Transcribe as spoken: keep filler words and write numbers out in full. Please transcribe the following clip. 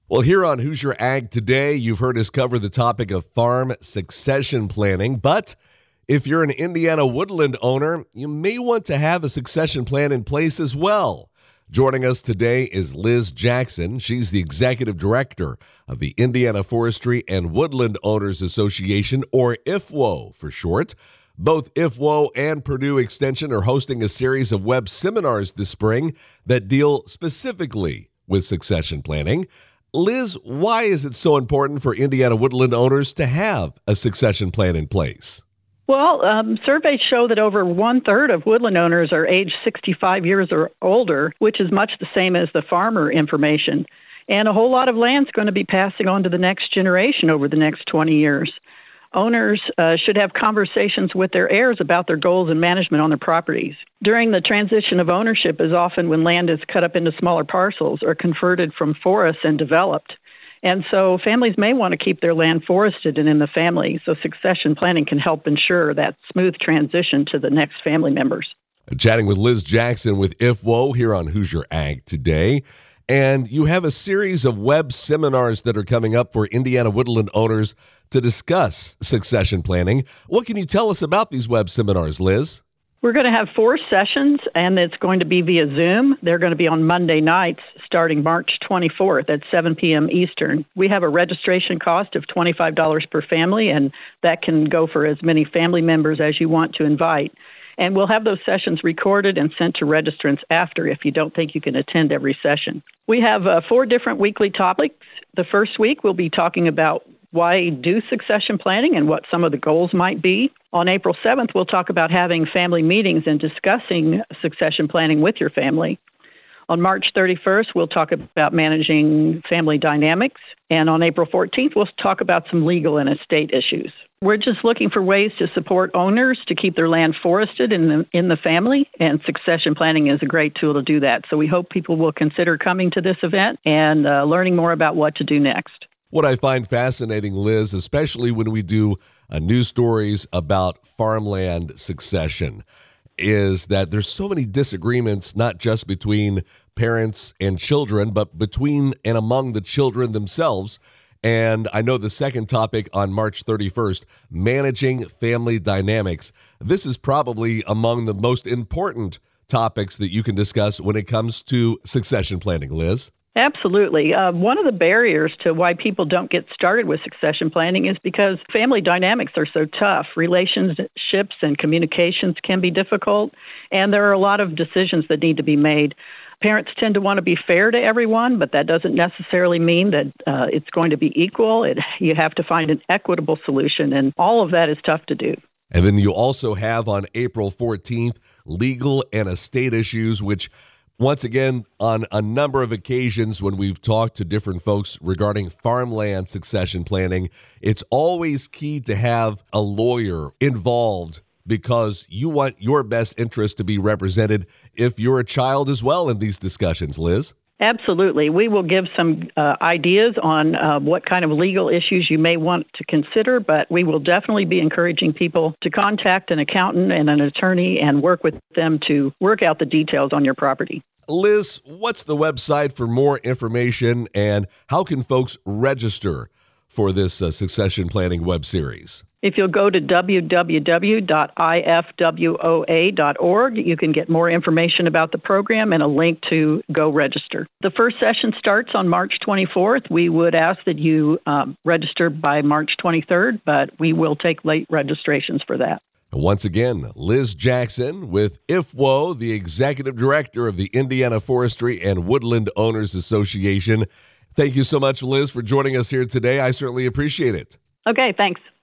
Well, here on Who's Your Ag Today, you've heard us cover the topic of farm succession planning. But if you're an Indiana woodland owner, you may want to have a succession plan in place as well. Joining us today is Liz Jackson. She's the executive director of the Indiana Forestry and Woodland Owners Association, or I F W O for short. Both I F W O and Purdue Extension are hosting a series of web seminars this spring that deal specifically with succession planning. Liz, why is it so important for Indiana woodland owners to have a succession plan in place? Well, um, surveys show that over one-third of woodland owners are age sixty-five years or older, which is much the same as the farmer information. And a whole lot of land's going to be passing on to the next generation over the next twenty years. Owners uh, should have conversations with their heirs about their goals and management on their properties. During the transition of ownership is often when land is cut up into smaller parcels or converted from forests and developed. And so families may want to keep their land forested and in the family, so succession planning can help ensure that smooth transition to the next family members. Chatting with Liz Jackson with I F W O here on Who's Your Ag Today. And you have a series of web seminars that are coming up for Indiana woodland owners to discuss succession planning. What can you tell us about these web seminars, Liz? We're going to have four sessions, and it's going to be via Zoom. They're going to be on Monday nights starting March twenty-fourth at seven p.m. Eastern. We have a registration cost of twenty-five dollars per family, and that can go for as many family members as you want to invite. And we'll have those sessions recorded and sent to registrants after if you don't think you can attend every session. We have uh, four different weekly topics. The first week, we'll be talking about why do succession planning and what some of the goals might be. On April seventh, we'll talk about having family meetings and discussing succession planning with your family. On March thirty-first, we'll talk about managing family dynamics. And on April fourteenth, we'll talk about some legal and estate issues. We're just looking for ways to support owners to keep their land forested in the, in the family, and succession planning is a great tool to do that. So we hope people will consider coming to this event and uh, learning more about what to do next. What I find fascinating, Liz, especially when we do uh, news stories about farmland succession, is that there's so many disagreements, not just between parents and children, but between and among the children themselves. And I know the second topic on March thirty-first, managing family dynamics. This is probably among the most important topics that you can discuss when it comes to succession planning, Liz. Absolutely. Uh, one of the barriers to why people don't get started with succession planning is because family dynamics are so tough. Relationships and communications can be difficult, and there are a lot of decisions that need to be made. Parents tend to want to be fair to everyone, but that doesn't necessarily mean that uh, it's going to be equal. It, you have to find an equitable solution, and all of that is tough to do. And then you also have on April fourteenth, legal and estate issues, which once again, on a number of occasions when we've talked to different folks regarding farmland succession planning, it's always key to have a lawyer involved because you want your best interest to be represented if you're a child as well in these discussions, Liz. Absolutely. We will give some uh, ideas on uh, what kind of legal issues you may want to consider, but we will definitely be encouraging people to contact an accountant and an attorney and work with them to work out the details on your property. Liz, what's the website for more information, and how can folks register for this uh, succession planning web series? If you'll go to w w w dot i f w o a dot org, you can get more information about the program and a link to go register. The first session starts on March twenty-fourth. We would ask that you um, register by March twenty-third, but we will take late registrations for that. Once again, Liz Jackson with I F W O, the executive director of the Indiana Forestry and Woodland Owners Association. Thank you so much, Liz, for joining us here today. I certainly appreciate it. Okay, thanks.